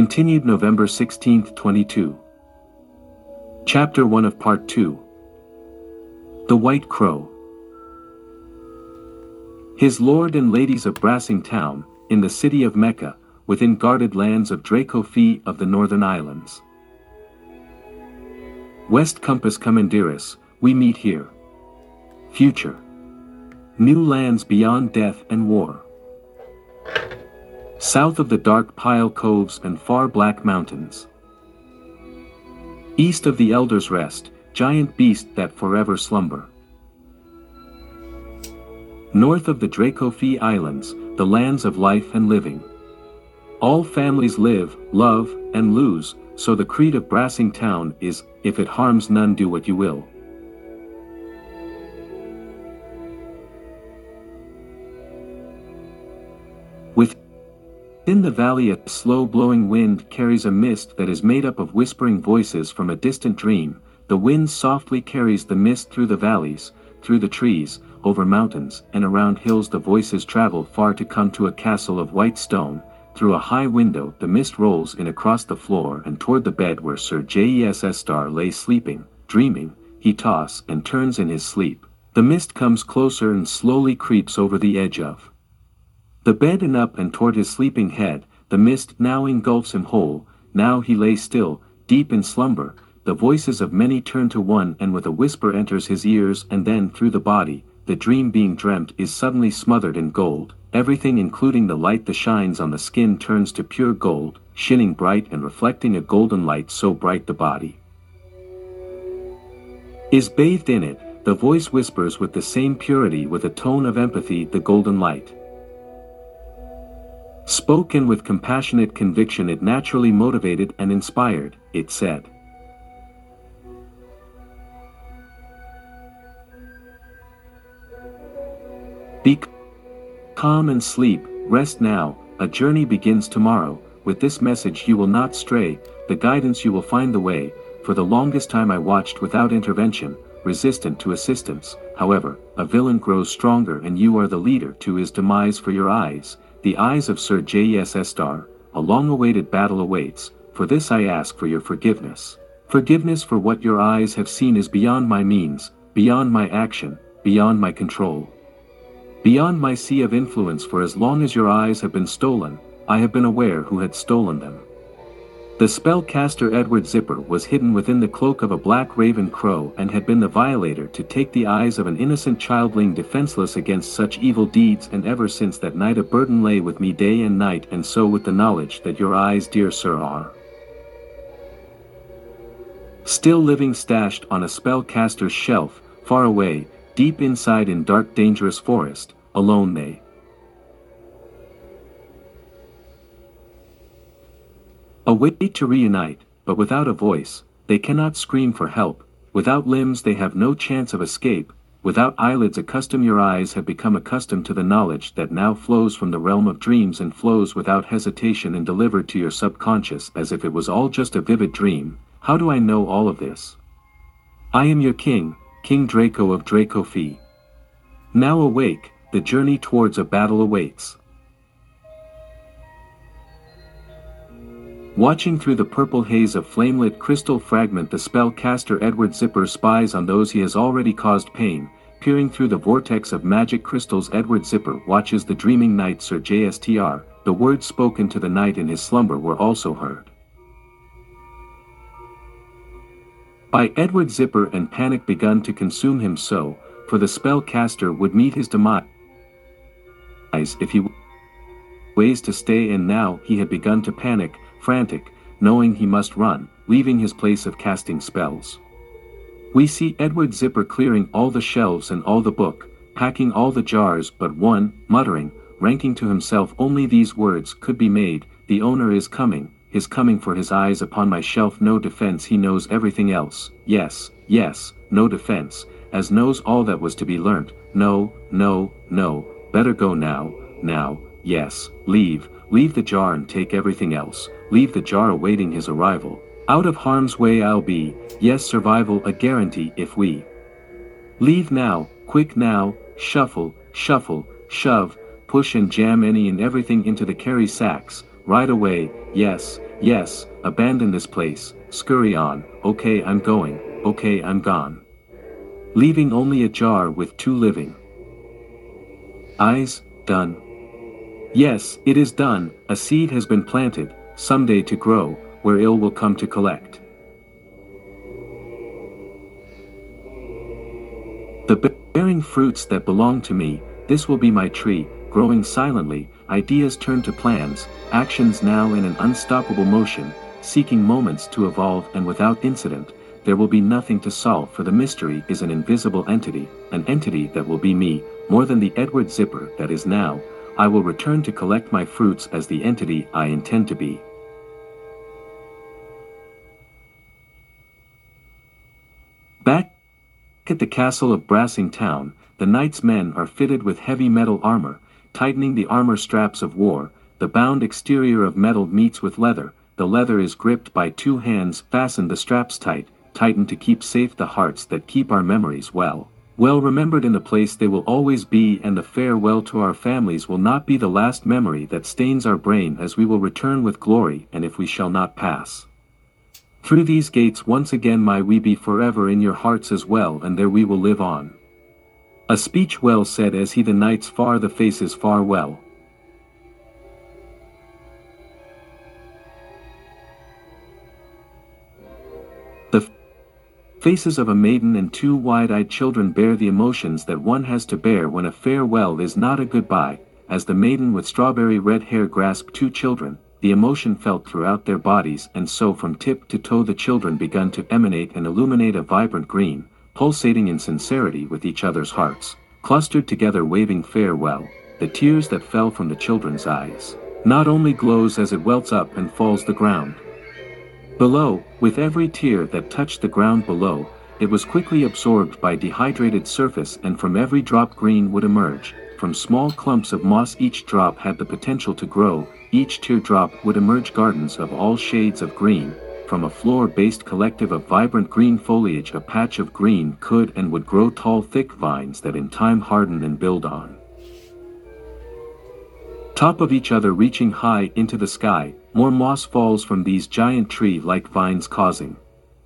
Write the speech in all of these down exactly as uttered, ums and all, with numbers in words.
Continued November sixteenth, twenty-two. Chapter one of Part two. The White Crow. His lord and ladies of Brassing Town, in the city of Mecca, within guarded lands of Draco Fee of the northern islands. West Compass Commanderis, we meet here. Future. New lands beyond death and war. South of the dark pile coves and far black mountains. East of the elders' rest, giant beast that forever slumber. North of the Draco Fee Islands, the lands of life and living. All families live, love, and lose, so the creed of Brassing Town is, if it harms none do what you will. Within the valley a slow-blowing wind carries a mist that is made up of whispering voices from a distant dream. The wind softly carries the mist through the valleys, through the trees, over mountains, and around hills. The voices travel far to come to a castle of white stone. Through a high window the mist rolls in across the floor and toward the bed where Sir Jes Star lay sleeping, dreaming. He tosses and turns in his sleep. The mist comes closer and slowly creeps over the edge of the bed and up and toward his sleeping head. The mist now engulfs him whole. Now he lays still, deep in slumber. The voices of many turn to one and with a whisper enters his ears, and then through the body, the dream being dreamt is suddenly smothered in gold. Everything including the light that shines on the skin turns to pure gold, shining bright and reflecting a golden light so bright the body is bathed in it. The voice whispers with the same purity, with a tone of empathy. The golden light spoke, and with compassionate conviction it naturally motivated and inspired. It said, "Be calm and sleep, rest now, a journey begins tomorrow. With this message you will not stray, the guidance you will find the way. For the longest time I watched without intervention, resistant to assistance. However, a villain grows stronger and you are the leader to his demise. For your eyes, the eyes of Sir Jes Star, a long-awaited battle awaits. For this I ask for your forgiveness. Forgiveness for what your eyes have seen is beyond my means, beyond my action, beyond my control. Beyond my sea of influence. For as long as your eyes have been stolen, I have been aware who had stolen them." The spellcaster Edward Zipper was hidden within the cloak of a black raven crow and had been the violator to take the eyes of an innocent childling defenseless against such evil deeds. And ever since that night a burden lay with me day and night, and so with the knowledge that your eyes, dear sir, are still living, stashed on a spellcaster's shelf, far away, deep inside in dark dangerous forest. Alone they await to reunite, but without a voice, they cannot scream for help. Without limbs they have no chance of escape. Without eyelids accustomed, your eyes have become accustomed to the knowledge that now flows from the realm of dreams, and flows without hesitation and delivered to your subconscious as if it was all just a vivid dream. How do I know all of this? I am your king, King Draco of Draco Fee. Now awake, the journey towards a battle awaits. Watching through the purple haze of flamelit crystal fragment, the spellcaster Edward Zipper spies on those he has already caused pain. Peering through the vortex of magic crystals, Edward Zipper watches the dreaming night Sir J S T R. The words spoken to the night in his slumber were also heard by Edward Zipper, and panic begun to consume him. So, for the spellcaster would meet his demise if he ways to stay, and now he had begun to panic, frantic, knowing he must run, leaving his place of casting spells. We see Edward Zipper clearing all the shelves and all the book, packing all the jars but one, muttering, ranking to himself only these words could be made: "The owner is coming, is coming for his eyes upon my shelf. No defense, he knows everything else. Yes, yes, no defense, as knows all that was to be learnt. No, no, no, better go now, now, yes, leave, leave the jar and take everything else. Leave the jar awaiting his arrival. Out of harm's way I'll be, yes, survival a guarantee if we leave now, quick now, shuffle, shuffle, shove, push and jam any and everything into the carry sacks, right away, yes, Yes, abandon this place, scurry on, okay I'm going, okay I'm gone. Leaving only a jar with two living eyes, done. Yes, it is done, a seed has been planted, someday to grow, where ill will come to collect. The bearing fruits that belong to me, this will be my tree, growing silently, ideas turn to plans, actions now in an unstoppable motion, seeking moments to evolve and without incident, there will be nothing to solve for the mystery is an invisible entity, an entity that will be me, more than the Edward Zipper that is now, I will return to collect my fruits as the entity I intend to be. Back at the castle of Brassing Town, the knight's men are fitted with heavy metal armor, tightening the armor straps of war, the bound exterior of metal meets with leather, the leather is gripped by two hands, fasten the straps tight, tightened to keep safe the hearts that keep our memories well. Well remembered in the place they will always be, and the farewell to our families will not be the last memory that stains our brain, as we will return with glory, and if we shall not pass through these gates once again, may we be forever in your hearts as well, and there we will live on. A speech well said as he the knights far the faces far well. The faces of a maiden and two wide-eyed children bear the emotions that one has to bear when a farewell is not a goodbye, as the maiden with strawberry red hair grasped two children, the emotion felt throughout their bodies, and so from tip to toe the children begun to emanate and illuminate a vibrant green, pulsating in sincerity with each other's hearts, clustered together waving farewell, the tears that fell from the children's eyes, not only glows as it welts up and falls the ground. Below, with every tear that touched the ground below, it was quickly absorbed by dehydrated surface, and from every drop green would emerge, from small clumps of moss each drop had the potential to grow, each teardrop would emerge gardens of all shades of green, from a floor-based collective of vibrant green foliage a patch of green could and would grow tall thick vines that in time harden and build on top of each other, reaching high into the sky, more moss falls from these giant tree-like vines, causing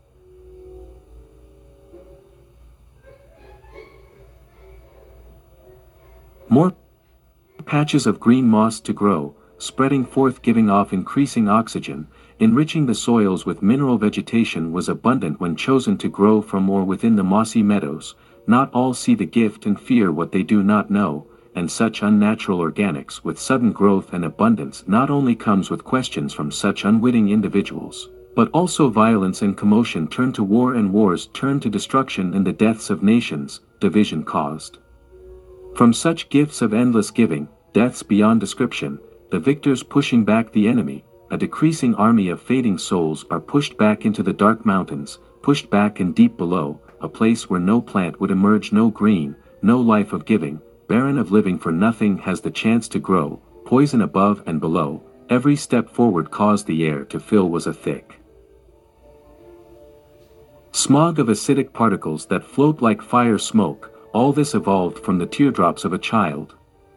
more patches of green moss to grow, spreading forth, giving off increasing oxygen, enriching the soils with mineral. Vegetation was abundant when chosen to grow from or within the mossy meadows. Not all see the gift and fear what they do not know, and such unnatural organics with sudden growth and abundance not only comes with questions from such unwitting individuals, but also violence and commotion turn to war, and wars turn to destruction, and the deaths of nations, division caused. From such gifts of endless giving, deaths beyond description, the victors pushing back the enemy, a decreasing army of fading souls are pushed back into the dark mountains, pushed back and deep below, a place where no plant would emerge, no green, no life of giving, barren of living, for nothing has the chance to grow, poison above and below, every step forward caused the air to fill was a thick smog of acidic particles that float like fire smoke. All this evolved from the teardrops of a child.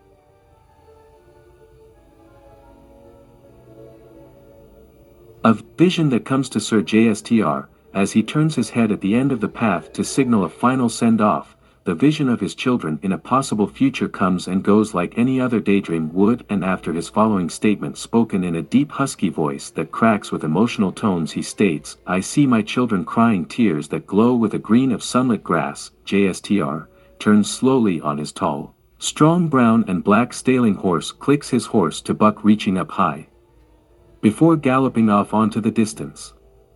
A vision that comes to Sir J S T R, as he turns his head at the end of the path to signal a final send-off. The vision of his children in a possible future comes and goes like any other daydream would, and after his following statement spoken in a deep husky voice that cracks with emotional tones, he states, "I see my children crying tears that glow with a green of sunlit grass." J S T R turns slowly on his tall, strong brown and black staling horse, clicks his horse to buck, reaching up high before galloping off onto the distance.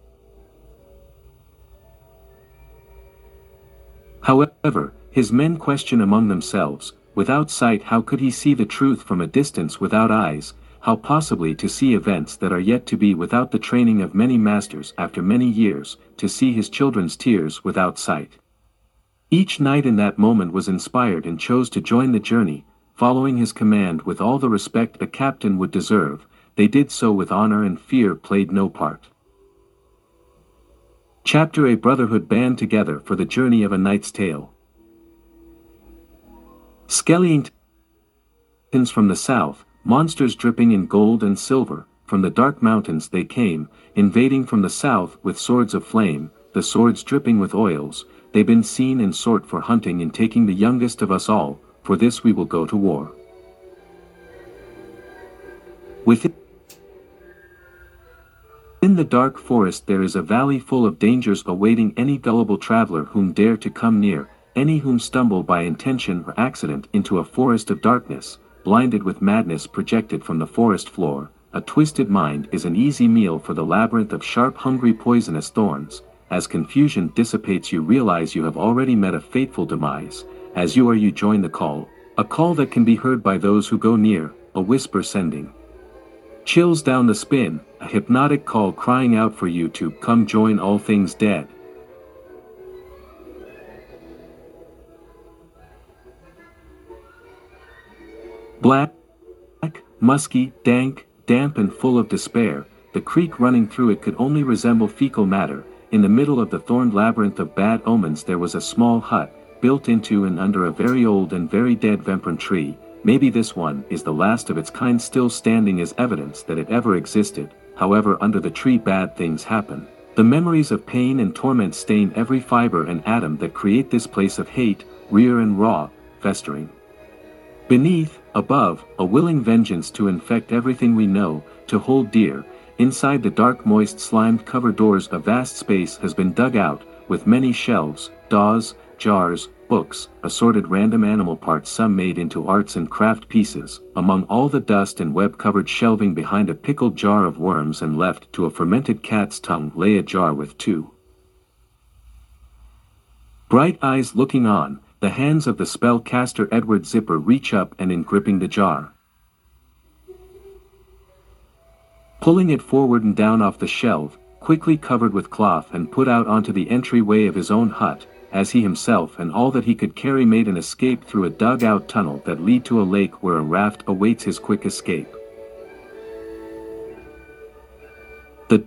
However, his men question among themselves, without sight how could he see the truth from a distance? Without eyes, how possibly to see events that are yet to be? Without the training of many masters after many years, to see his children's tears without sight. Each knight in that moment was inspired and chose to join the journey, following his command with all the respect a captain would deserve. They did so with honor, and fear played no part. Chapter: A brotherhood band together for the journey of a knight's tale. Skellingtons from the south, monsters dripping in gold and silver, from the dark mountains they came, invading from the south with swords of flame, the swords dripping with oils, they been seen and sought for hunting in taking the youngest of us all, for this we will go to war. Within the dark forest there is a valley full of dangers awaiting any gullible traveler whom dare to come near, any whom stumble by intention or accident into a forest of darkness, blinded with madness projected from the forest floor. A twisted mind is an easy meal for the labyrinth of sharp hungry poisonous thorns. As confusion dissipates you realize you have already met a fateful demise. As you are you join the call, a call that can be heard by those who go near, a whisper sending chills down the spine, a hypnotic call crying out for you to come join all things dead. Black, musky, dank, damp and full of despair, the creek running through it could only resemble fecal matter. In the middle of the thorned labyrinth of bad omens there was a small hut, built into and under a very old and very dead vempran tree. Maybe this one is the last of its kind still standing as evidence that it ever existed. However, under the tree bad things happen. The memories of pain and torment stain every fiber and atom that create this place of hate, rear and raw, festering. Beneath, above, a willing vengeance to infect everything we know, to hold dear. Inside the dark moist slimed cover doors a vast space has been dug out, with many shelves, daws, jars, books, assorted random animal parts some made into arts and craft pieces. Among all the dust and web-covered shelving behind a pickled jar of worms and left to a fermented cat's tongue lay a jar with two bright eyes looking on. The hands of the spell-caster Edward Zipper reach up and in gripping the jar, pulling it forward and down off the shelf, quickly covered with cloth and put out onto the entryway of his own hut, as he himself and all that he could carry made an escape through a dug-out tunnel that lead to a lake where a raft awaits his quick escape. The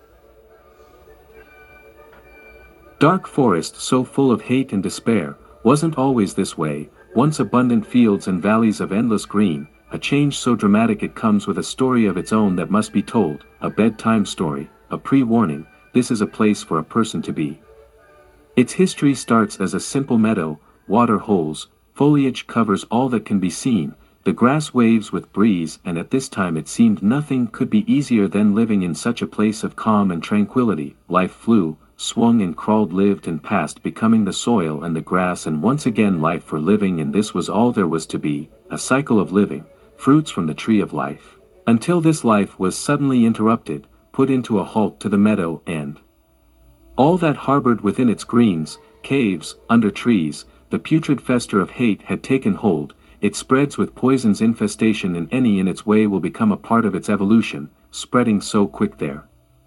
dark forest, so full of hate and despair, wasn't always this way. Once abundant fields and valleys of endless green, a change so dramatic it comes with a story of its own that must be told, a bedtime story, a pre-warning. This is a place for a person to be. Its history starts as a simple meadow, water holes, foliage covers all that can be seen, the grass waves with breeze, and at this time it seemed nothing could be easier than living in such a place of calm and tranquility. Life flew, swung and crawled, lived and passed, becoming the soil and the grass and once again life for living, and this was all there was to be, a cycle of living, fruits from the tree of life. Until this life was suddenly interrupted, put into a halt to the meadow and all that harbored within its greens, caves, under trees. The putrid fester of hate had taken hold. It spreads with poison's infestation, and any in its way will become a part of its evolution, spreading so quick there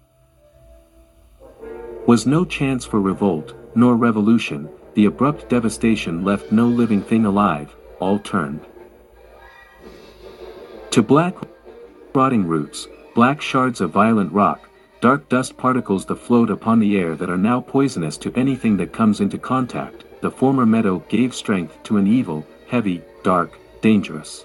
was no chance for revolt, nor revolution. The abrupt devastation left no living thing alive, all turned to black, rotting roots, black shards of violent rock, dark dust particles that float upon the air that are now poisonous to anything that comes into contact. The former meadow gave strength to an evil, heavy, dark, dangerous.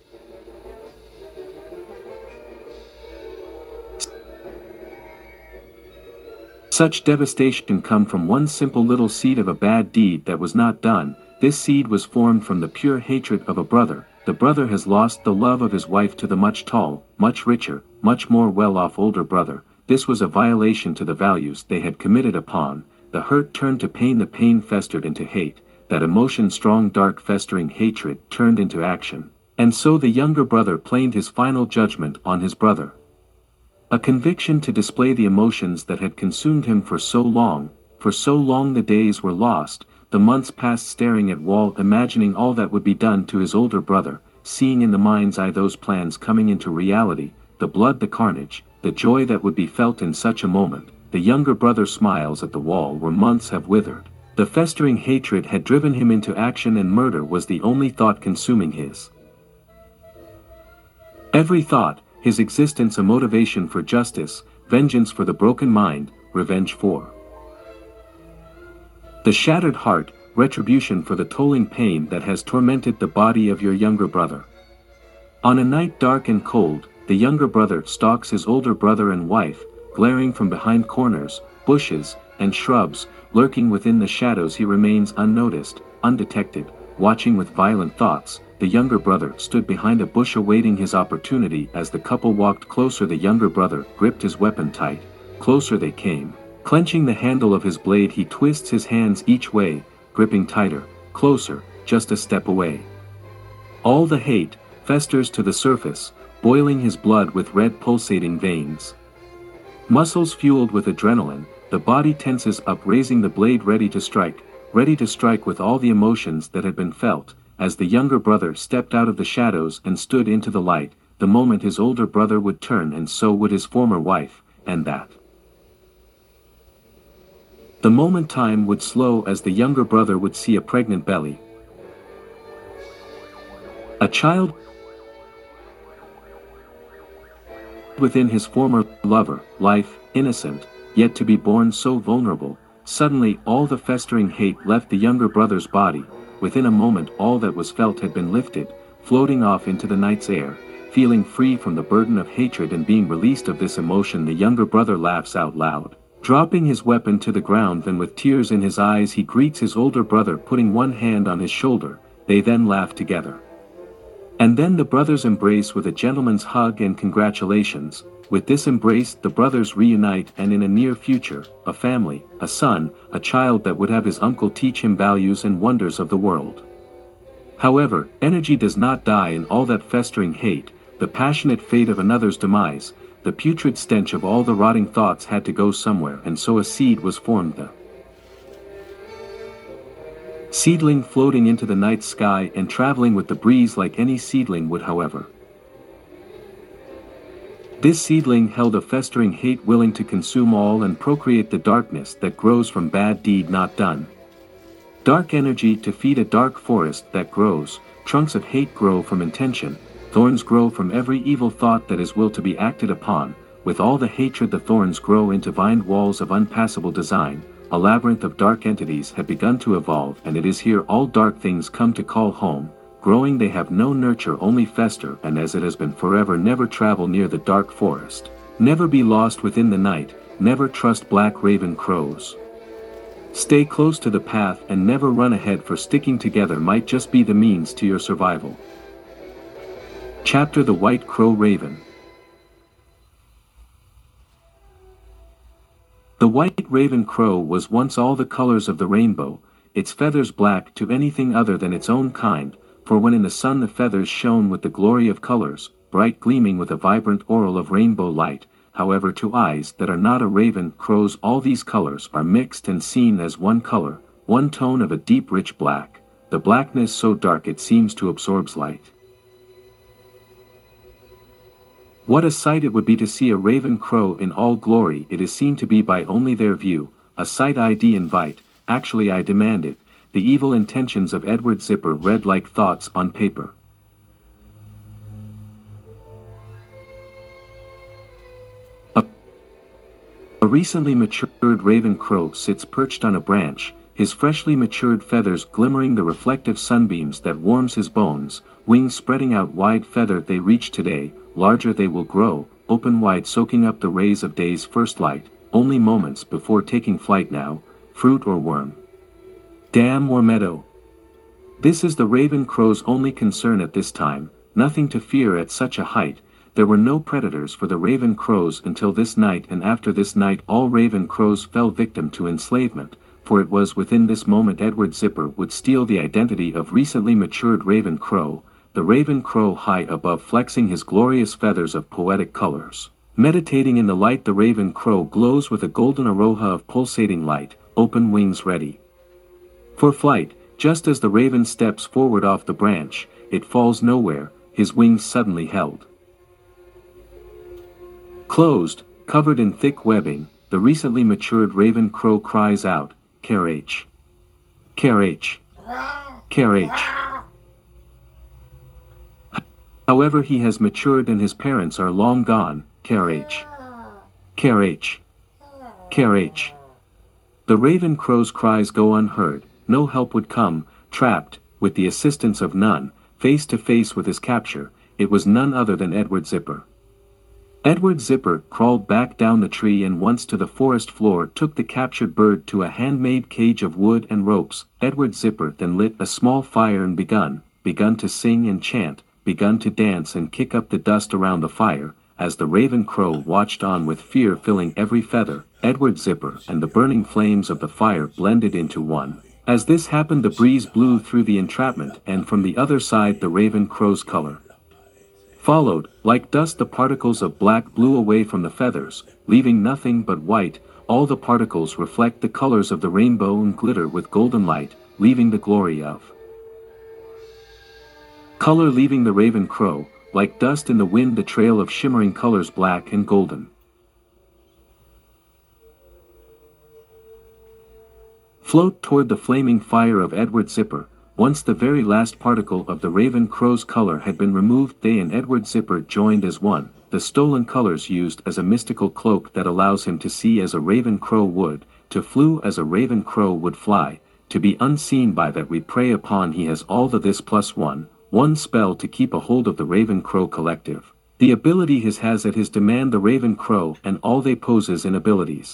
Such devastation come from one simple little seed of a bad deed that was not done. This seed was formed from the pure hatred of a brother. The brother has lost the love of his wife to the much tall, much richer, much more well-off older brother. This was a violation to the values they had committed upon. The hurt turned to pain, the pain festered into hate, that emotion, strong dark festering hatred, turned into action. And so the younger brother planed his final judgment on his brother. A conviction to display the emotions that had consumed him for so long. For so long the days were lost, the months passed staring at wall, imagining all that would be done to his older brother, seeing in the mind's eye those plans coming into reality, the blood, the carnage, the joy that would be felt in such a moment. The younger brother smiles at the wall where months have withered. The festering hatred had driven him into action, and murder was the only thought consuming his every thought, his existence a motivation for justice, vengeance for the broken mind, revenge for the shattered heart, retribution for the tolling pain that has tormented the body of your younger brother. On a night dark and cold, the younger brother stalks his older brother and wife, glaring from behind corners, bushes, and shrubs. Lurking within the shadows he remains unnoticed, undetected, watching with violent thoughts. The younger brother stood behind a bush awaiting his opportunity. As the couple walked closer, the younger brother gripped his weapon tight. Closer they came. Clenching the handle of his blade, he twists his hands each way, gripping tighter. Closer, just a step away. All the hate festers to the surface, boiling his blood with red pulsating veins. Muscles fueled with adrenaline, the body tenses up, raising the blade ready to strike, ready to strike with all the emotions that had been felt. As the younger brother stepped out of the shadows and stood into the light, the moment his older brother would turn, and so would his former wife, and that the moment time would slow, as the younger brother would see a pregnant belly. A child within his former lover, life, innocent, yet to be born so vulnerable. Suddenly all the festering hate left the younger brother's body. Within a moment all that was felt had been lifted, floating off into the night's air. Feeling free from the burden of hatred and being released of this emotion, the younger brother laughs out loud, dropping his weapon to the ground. Then with tears in his eyes he greets his older brother, putting one hand on his shoulder. They then laugh together. And then the brothers embrace with a gentleman's hug and congratulations. With this embrace the brothers reunite, and in a near future, a family, a son, a child that would have his uncle teach him values and wonders of the world. However, energy does not die in all that festering hate, the passionate fate of another's demise, the putrid stench of all the rotting thoughts had to go somewhere, and so a seed was formed, the seedling floating into the night sky and traveling with the breeze like any seedling would. However, this seedling held a festering hate willing to consume all and procreate the darkness that grows from bad deed not done. Dark energy to feed a dark forest that grows, trunks of hate grow from intention, thorns grow from every evil thought that is will to be acted upon. With all the hatred the thorns grow into vined walls of unpassable design. A labyrinth of dark entities had begun to evolve, and it is here all dark things come to call home. Growing they have no nurture, only fester, and as it has been forever, never travel near the dark forest. Never be lost within the night, never trust black raven crows. Stay close to the path and never run ahead, for sticking together might just be the means to your survival. Chapter: The White Crow Raven. The white raven crow was once all the colors of the rainbow, its feathers black to anything other than its own kind. For when in the sun the feathers shone with the glory of colors, bright gleaming with a vibrant aureole of rainbow light. However, to eyes that are not a raven crow's all these colors are mixed and seen as one color, one tone of a deep rich black, the blackness so dark it seems to absorb light. What a sight it would be to see a raven crow in all glory! It is seen to be by only their view, a sight I de invite, actually I demand it. The evil intentions of Edward Zipper read like thoughts on paper. A, a recently matured raven crow sits perched on a branch, his freshly matured feathers glimmering the reflective sunbeams that warms his bones, wings spreading out wide. Feather they reach today, larger they will grow, open wide soaking up the rays of day's first light, only moments before taking flight now, fruit or worm, dam or meadow. This is the raven crow's only concern at this time, nothing to fear at such a height. There were no predators for the raven crows until this night, and after this night all raven crows fell victim to enslavement, for it was within this moment Edward Zipper would steal the identity of recently matured raven crow, the raven crow high above flexing his glorious feathers of poetic colors. Meditating in the light, the raven crow glows with a golden aurora of pulsating light, open wings ready for flight. Just as the raven steps forward off the branch, it falls nowhere, his wings suddenly held closed, covered in thick webbing. The recently matured raven crow cries out, "Carriage! Carriage! Carriage!" However, he has matured and his parents are long gone. Carriage! Carriage! Carriage! The raven crow's cries go unheard. No help would come. Trapped, with the assistance of none, face to face with his capture, it was none other than Edward Zipper. Edward Zipper crawled back down the tree and once to the forest floor took the captured bird to a handmade cage of wood and ropes. Edward Zipper then lit a small fire and begun, begun to sing and chant, begun to dance and kick up the dust around the fire, as the raven crow watched on with fear filling every feather. Edward Zipper and the burning flames of the fire blended into one. As this happened, the breeze blew through the entrapment, and from the other side the raven crow's color followed. Like dust the particles of black blew away from the feathers, leaving nothing but white. All the particles reflect the colors of the rainbow and glitter with golden light, leaving the glory of color leaving the raven crow, like dust in the wind, the trail of shimmering colors black and golden. Float toward the flaming fire of Edward Zipper. Once the very last particle of the raven crow's color had been removed, they and Edward Zipper joined as one, the stolen colors used as a mystical cloak that allows him to see as a raven crow would, to flew as a raven crow would fly, to be unseen by that we prey upon. He has all the this plus one, one spell to keep a hold of the raven crow collective. The ability his has at his demand the raven crow and all they poses in abilities.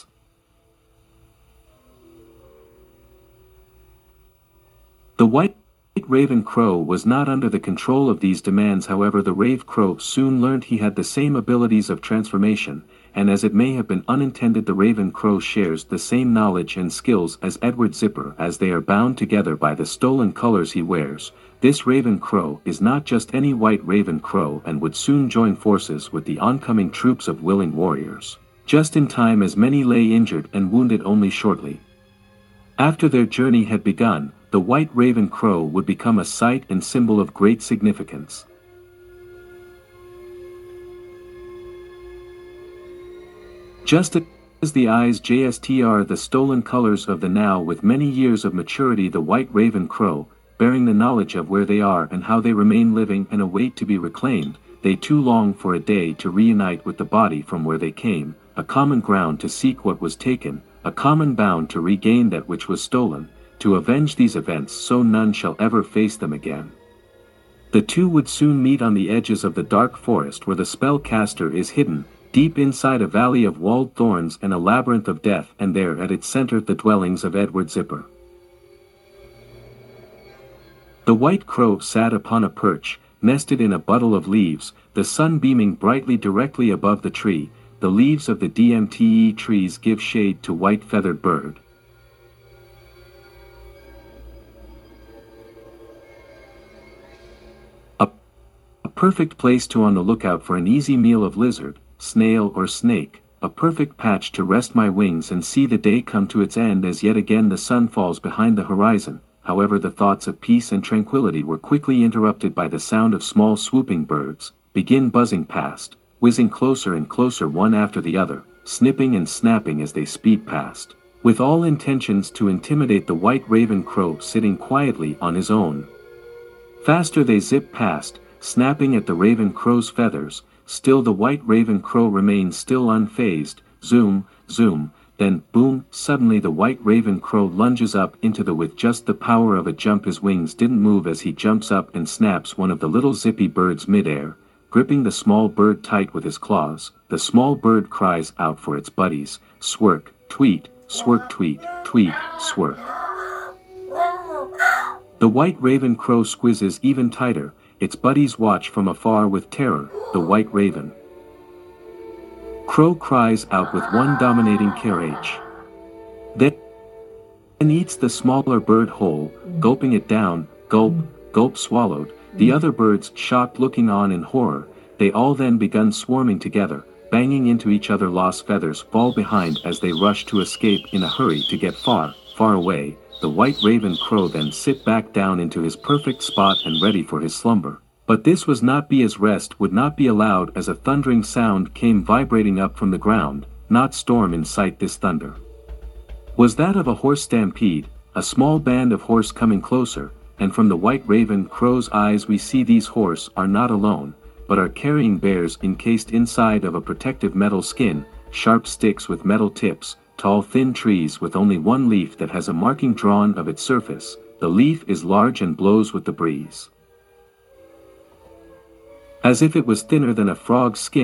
The white raven crow was not under the control of these demands. However, the raven crow soon learned he had the same abilities of transformation, and as it may have been unintended, the raven crow shares the same knowledge and skills as Edward Zipper, as they are bound together by the stolen colors he wears. This raven crow is not just any white raven crow and would soon join forces with the oncoming troops of willing warriors, just in time, as many lay injured and wounded only shortly after their journey had begun. The white raven crow would become a sight and symbol of great significance. Just as the eyes just are the stolen colors of the now, with many years of maturity, the white raven crow, bearing the knowledge of where they are and how they remain living and await to be reclaimed, they too long for a day to reunite with the body from where they came, a common ground to seek what was taken, a common bound to regain that which was stolen, to avenge these events so none shall ever face them again. The two would soon meet on the edges of the dark forest where the spellcaster is hidden, deep inside a valley of walled thorns and a labyrinth of death, and there at its center the dwellings of Edward Zipper. The white crow sat upon a perch, nested in a bundle of leaves, the sun beaming brightly directly above the tree. The leaves of the D M T E trees give shade to white-feathered bird. A perfect place to on the lookout for an easy meal of lizard, snail or snake, a perfect patch to rest my wings and see the day come to its end as yet again the sun falls behind the horizon. However, the thoughts of peace and tranquility were quickly interrupted by the sound of small swooping birds, begin buzzing past, whizzing closer and closer one after the other, snipping and snapping as they speed past, with all intentions to intimidate the white raven crow sitting quietly on his own. Faster they zip past, snapping at the raven crow's feathers. Still the white raven crow remains still unfazed. Zoom, zoom, then boom, suddenly the white raven crow lunges up into the with just the power of a jump. His wings didn't move as he jumps up and snaps one of the little zippy birds midair, gripping the small bird tight with his claws. The small bird cries out for its buddies, swerk, tweet, swerk, tweet, tweet, swerk. The white raven crow squeezes even tighter. Its buddies watch from afar with terror. The white raven crow cries out with one dominating carriage. Then eats the smaller bird whole, gulping it down, gulp, gulp swallowed. The other birds, shocked, looking on in horror, they all then begun swarming together, banging into each other. Lost feathers fall behind as they rush to escape in a hurry to get far, far away. The white raven crow then sit back down into his perfect spot and ready for his slumber. But this was not be his rest would not be allowed, as a thundering sound came vibrating up from the ground. Not storm in sight. This thunder was that of a horse stampede, a small band of horse coming closer, and from the white raven crow's eyes we see these horse are not alone, but are carrying bears encased inside of a protective metal skin, sharp sticks with metal tips, tall thin trees with only one leaf that has a marking drawn of its surface. The leaf is large and blows with the breeze, as if it was thinner than a frog's skin.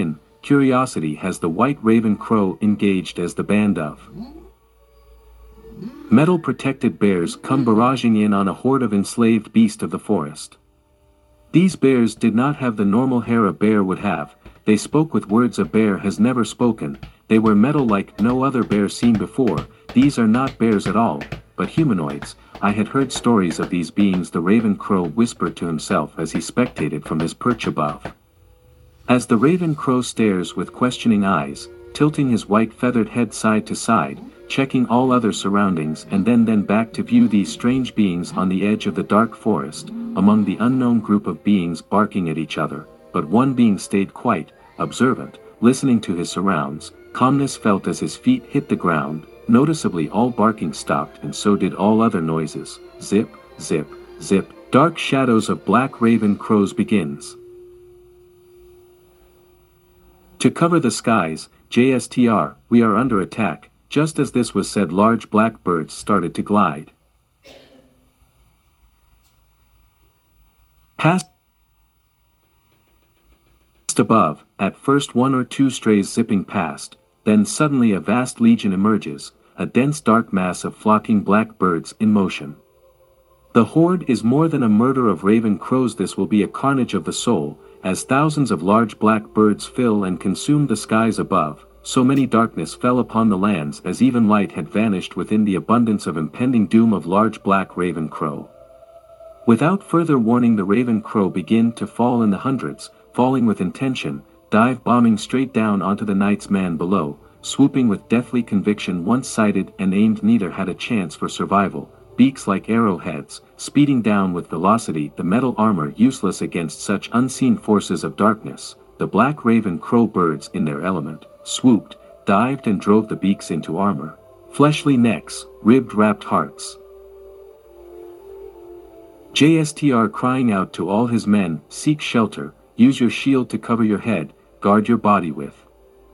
curiosity has the White Raven Crow engaged as the band of metal-protected bears come barraging in on a horde of enslaved beasts of the forest. These bears did not have the normal hair a bear would have, they spoke with words a bear has never spoken, they were metal like no other bear seen before. These are not bears at all, but humanoids. I had heard stories of these beings, the Raven Crow whispered to himself as he spectated from his perch above. As the Raven Crow stares with questioning eyes, tilting his white feathered head side to side, checking all other surroundings and then then back to view these strange beings on the edge of the dark forest, among the unknown group of beings barking at each other, but one being stayed quite observant, listening to his surrounds. Calmness felt as his feet hit the ground, noticeably all barking stopped and so did all other noises. Zip, zip, zip, dark shadows of black Raven Crows begins to cover the skies. J S T R, we are under attack. Just as this was said, large black birds started to glide past above, at first one or two strays zipping past, then suddenly a vast legion emerges, a dense dark mass of flocking black birds in motion. The horde is more than a murder of Raven Crows, this will be a carnage of the soul, as thousands of large black birds fill and consume the skies above. So many darkness fell upon the lands as even light had vanished within the abundance of impending doom of large black Raven Crow. Without further warning, the Raven Crow begin to fall in the hundreds, falling with intention, dive bombing straight down onto the Knight's man below, swooping with deathly conviction. Once sighted and aimed, neither had a chance for survival, beaks like arrowheads, speeding down with velocity, the metal armor useless against such unseen forces of darkness. The black Raven Crow birds in their element, swooped, dived and drove the beaks into armor, fleshly necks, ribbed wrapped hearts. J S T R crying out to all his men, seek shelter, use your shield to cover your head, guard your body with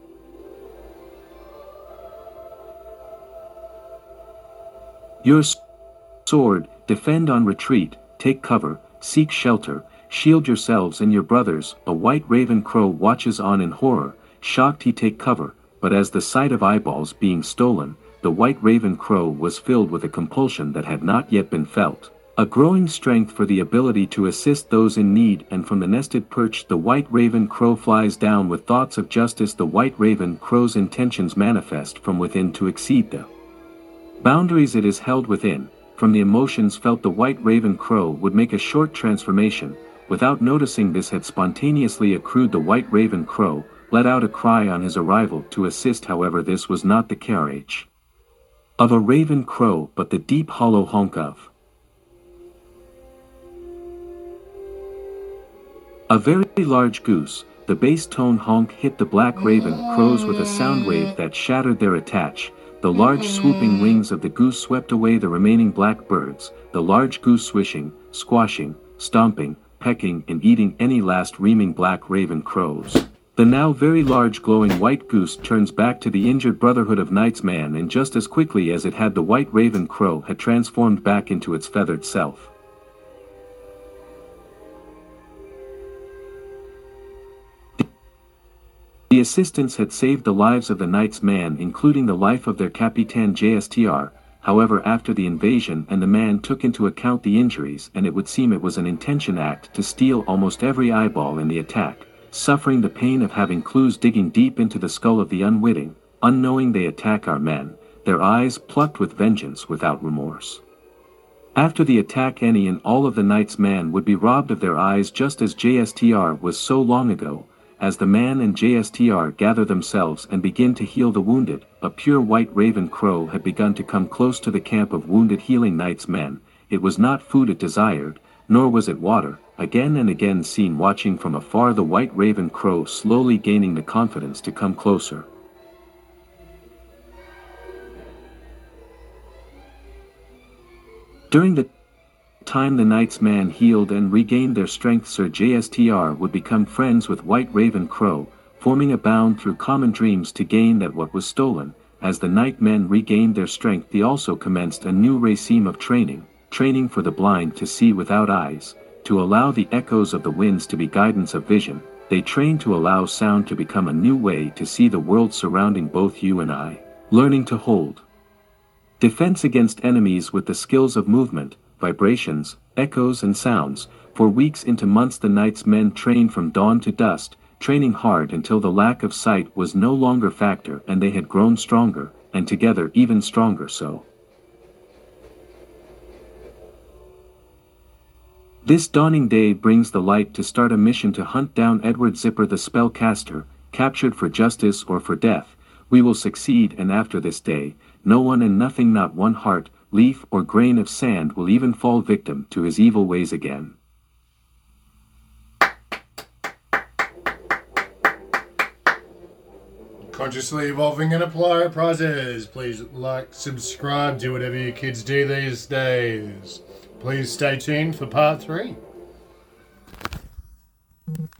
your sword, defend on retreat, take cover, seek shelter, shield yourselves and your brothers. A white Raven Crow watches on in horror, shocked he take cover, but as the sight of eyeballs being stolen, the White Raven Crow was filled with a compulsion that had not yet been felt, a growing strength for the ability to assist those in need, and from the nested perch the White Raven Crow flies down with thoughts of justice. The White Raven Crow's intentions manifest from within to exceed the boundaries it is held within. From the emotions felt, the White Raven Crow would make a short transformation. Without noticing this had spontaneously accrued, the White Raven Crow let out a cry on his arrival to assist. However, this was not the carriage of a Raven Crow, but the deep hollow honk of a very large goose. The bass tone honk hit the black Raven Crows with a sound wave that shattered their attach. The large swooping wings of the goose swept away the remaining black birds, the large goose swishing, squashing, stomping, pecking and eating any last reaming black Raven Crows. The now very large glowing white goose turns back to the injured Brotherhood of Knight's man, and just as quickly as it had, the White Raven Crow had transformed back into its feathered self. The assistants had saved the lives of the Knight's man, including the life of their Capitan J S T R. However, after the invasion and the man took into account the injuries, and it would seem it was an intention act to steal almost every eyeball in the attack, suffering the pain of having clues digging deep into the skull of the unwitting, unknowing they attack our men, their eyes plucked with vengeance without remorse. After the attack, any and all of the Knight's man would be robbed of their eyes, just as J S T R was so long ago. As the man and J S T R gather themselves and begin to heal the wounded, a pure White Raven Crow had begun to come close to the camp of wounded healing Knight's men. It was not food it desired, nor was it water. Again and again seen watching from afar, the White Raven Crow slowly gaining the confidence to come closer. During the time the Knight's man healed and regained their strength, Sir J S T R would become friends with White Raven Crow, forming a bond through common dreams to gain that what was stolen. As the Night men regained their strength, they also commenced a new regime of training, training for the blind to see without eyes, to allow the echoes of the winds to be guidance of vision, they train to allow sound to become a new way to see the world surrounding both you and I. Learning to hold defense against enemies with the skills of movement, vibrations, echoes and sounds. For weeks into months the Knight's men trained from dawn to dusk, training hard until the lack of sight was no longer factor and they had grown stronger, and together even stronger so. This dawning day brings the light to start a mission to hunt down Edward Zipper the spellcaster, captured for justice or for death. We will succeed, and after this day, no one and nothing, not one heart, leaf or grain of sand will even fall victim to his evil ways again. Consciously evolving and prizes. Please like, subscribe, do whatever you kids do these days. Please stay tuned for part three.